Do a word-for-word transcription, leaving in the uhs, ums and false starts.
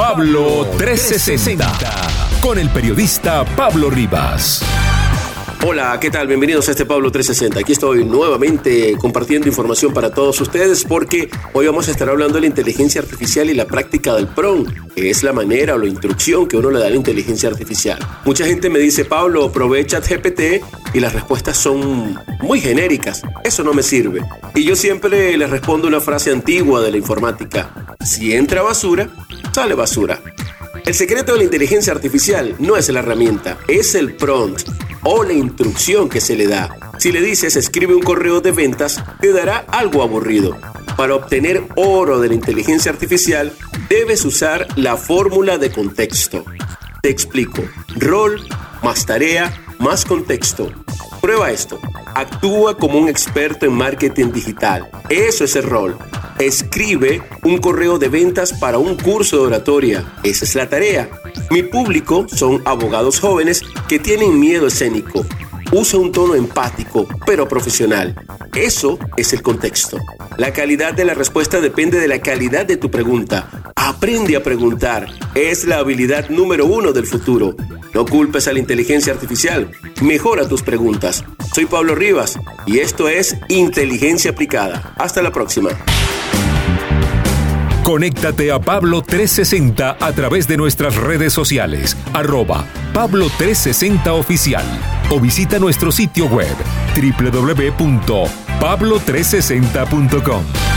Pablo trescientos sesenta, con el periodista Pablo Rivas. Hola, ¿qué tal? Bienvenidos a este Pablo trescientos sesenta. Aquí estoy nuevamente compartiendo información para todos ustedes porque hoy vamos a estar hablando de la inteligencia artificial y la práctica del prompt, que es la manera o la instrucción que uno le da a la inteligencia artificial. Mucha gente me dice, Pablo, probé ChatGPT y las respuestas son muy genéricas. Eso no me sirve. Y yo siempre les respondo una frase antigua de la informática. Si entra basura, sale basura. El secreto de la inteligencia artificial no es la herramienta, es el prompt o la instrucción que se le da. Si le dices escribe un correo de ventas, te dará algo aburrido. Para obtener oro de la inteligencia artificial, debes usar la fórmula de contexto. Te explico. Rol más tarea más contexto. Prueba esto. Actúa como un experto en marketing digital. Eso es el rol. Escribe un correo de ventas para un curso de oratoria. Esa es la tarea. Mi público son abogados jóvenes que tienen miedo escénico. Usa un tono empático, pero profesional. Eso es el contexto. La calidad de la respuesta depende de la calidad de tu pregunta. Aprende a preguntar. Es la habilidad número uno del futuro. No culpes a la inteligencia artificial. Mejora tus preguntas. Soy Pablo Rivas y esto es Inteligencia Aplicada. Hasta la próxima. Conéctate a Pablo trescientos sesenta a través de nuestras redes sociales, arroba Pablo trescientos sesenta Oficial, o visita nuestro sitio web doble u doble u doble u punto pablo trescientos sesenta punto com.